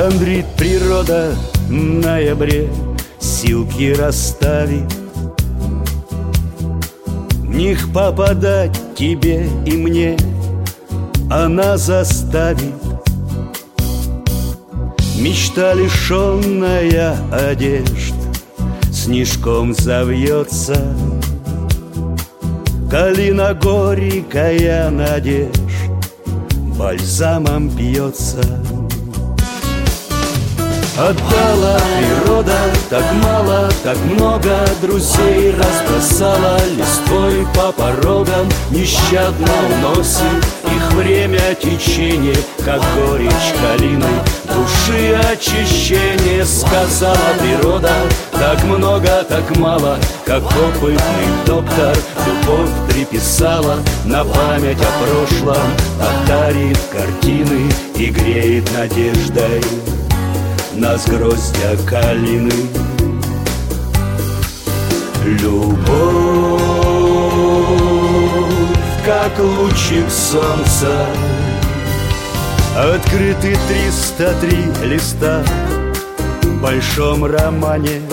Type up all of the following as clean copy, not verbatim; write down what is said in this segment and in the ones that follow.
Хандрит природа в ноябре, силки расставит, в них попадать тебе и мне она заставит. Мечта, лишенная одежд, снежком завьется. Калина горькая надежд бальзамом пьется. Отдала природа так мало, так много друзей разбросала листвой по порогам, нещадно уносит их время течение, как горечь калины, души очищение. Сказала природа так много, так мало, как опытный доктор любовь приписала. На память о прошлом одарит картины и греет надеждой нас гроздья калины. Любовь, как лучик солнца, открыты 303 листа в большом романе,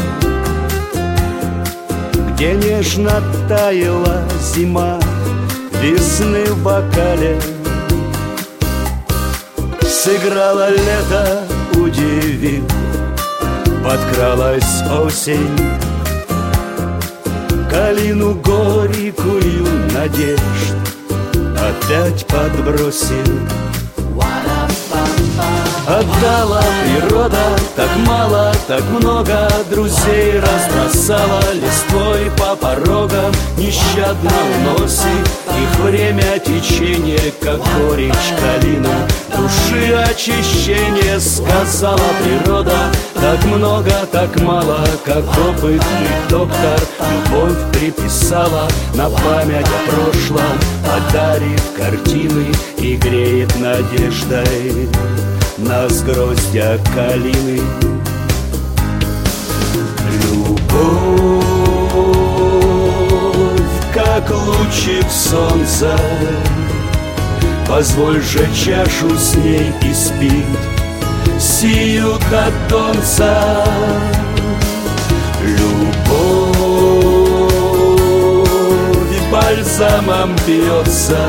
где нежно таяла зима весны в бокале. Сыграло лето, удивил, подкралась осень, калину горькую надежд опять подбросил. Отдала природа так мало, так много друзей разбросала листвой по порогам, нещадно уносит их время течение, как горечь калина, души очищение. Сказала природа так много, так мало, как опытный доктор любовь приписала. На память о прошлом одарит картины и греет надеждой нас гроздья калины. Любовь, как лучик солнца, позволь же чашу с ней испить сию катонца. Любовь бальзамом пьется,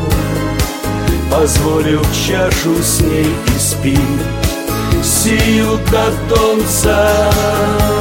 позволю чашу с ней испить сию катонца.